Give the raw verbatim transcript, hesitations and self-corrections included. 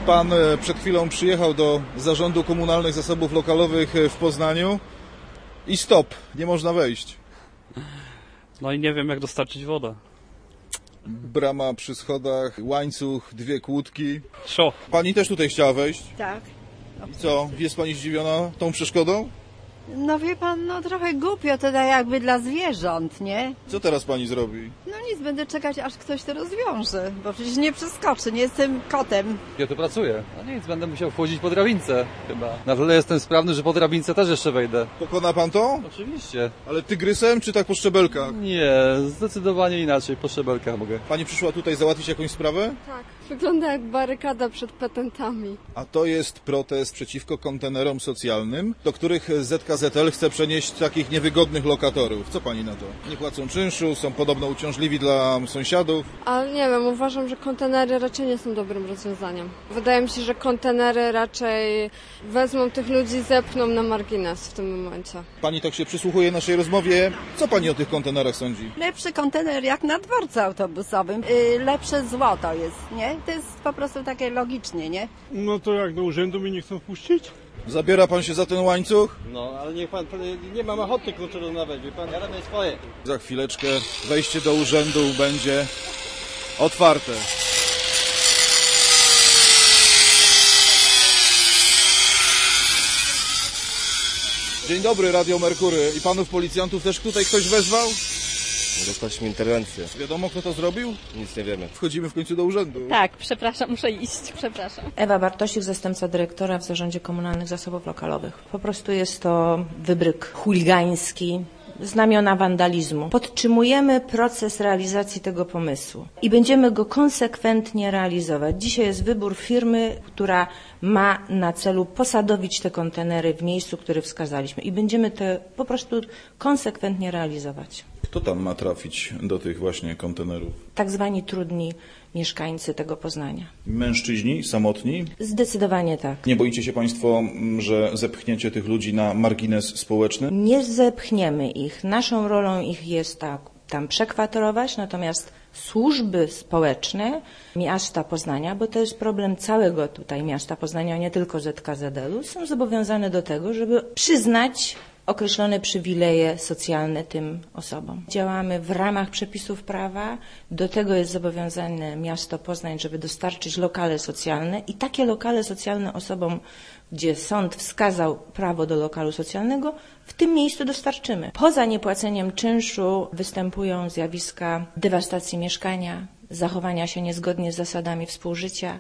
Pan przed chwilą przyjechał do Zarządu Komunalnych Zasobów Lokalowych w Poznaniu i stop, nie można wejść. No i nie wiem, jak dostarczyć wodę. Brama przy schodach, łańcuch, dwie kłódki. Szo. Pani też tutaj chciała wejść? Tak. I co, jest pani zdziwiona tą przeszkodą? No wie pan, no trochę głupio to tak jakby dla zwierząt, nie? Co teraz pani zrobi? No nic, będę czekać, aż ktoś to rozwiąże, bo przecież nie przeskoczy, nie jestem kotem. Ja tu pracuję. No nic, będę musiał wchodzić po drabince chyba. Na tyle jestem sprawny, że po drabince też jeszcze wejdę. Pokona pan to? Oczywiście. Ale tygrysem czy tak po szczebelkach? Nie, zdecydowanie inaczej, po szczebelkach mogę. Pani przyszła tutaj załatwić jakąś sprawę? Tak, wygląda jak barykada przed patentami. A to jest protest przeciwko kontenerom socjalnym, do których Z K Z L chce przenieść takich niewygodnych lokatorów. Co pani na to? Nie płacą czynszu, są podobno uciążliwi dla sąsiadów. Ale nie wiem, uważam, że kontenery raczej nie są dobrym rozwiązaniem. Wydaje mi się, że kontenery raczej wezmą tych ludzi, zepchną na margines w tym momencie. Pani tak się przysłuchuje naszej rozmowie. Co pani o tych kontenerach sądzi? Lepszy kontener jak na dworcu autobusowym, yy, lepsze zło to jest, nie? To jest po prostu takie logicznie, nie? No to jak do urzędu mnie nie chcą wpuścić? Zabiera pan się za ten łańcuch? No, ale niech pan, nie mam ochoty kluczy rozmawiać, wie pan, ja robię swoje. Za chwileczkę wejście do urzędu będzie otwarte. Dzień dobry, Radio Merkury. I panów policjantów też tutaj ktoś wezwał? Dostaliśmy interwencję. Wiadomo, kto to zrobił? Nic nie wiemy. Wchodzimy w końcu do urzędu. Tak, przepraszam, muszę iść, przepraszam. Ewa Bartosik, zastępca dyrektora w Zarządzie Komunalnych Zasobów Lokalowych. Po prostu jest to wybryk chuligański, znamiona wandalizmu. Podtrzymujemy proces realizacji tego pomysłu i będziemy go konsekwentnie realizować. Dzisiaj jest wybór firmy, która ma na celu posadowić te kontenery w miejscu, które wskazaliśmy i będziemy to po prostu konsekwentnie realizować. Kto tam ma trafić do tych właśnie kontenerów? Tak zwani trudni mieszkańcy tego Poznania. Mężczyźni, samotni? Zdecydowanie tak. Nie boicie się państwo, że zepchniecie tych ludzi na margines społeczny? Nie zepchniemy ich. Naszą rolą ich jest tak, tam przekwaterować, natomiast służby społeczne miasta Poznania, bo to jest problem całego tutaj miasta Poznania, nie tylko Z K Z L-u, są zobowiązane do tego, żeby przyznać określone przywileje socjalne tym osobom. Działamy w ramach przepisów prawa, do tego jest zobowiązane miasto Poznań, żeby dostarczyć lokale socjalne i takie lokale socjalne osobom, gdzie sąd wskazał prawo do lokalu socjalnego, w tym miejscu dostarczymy. Poza niepłaceniem czynszu występują zjawiska dewastacji mieszkania, zachowania się niezgodnie z zasadami współżycia.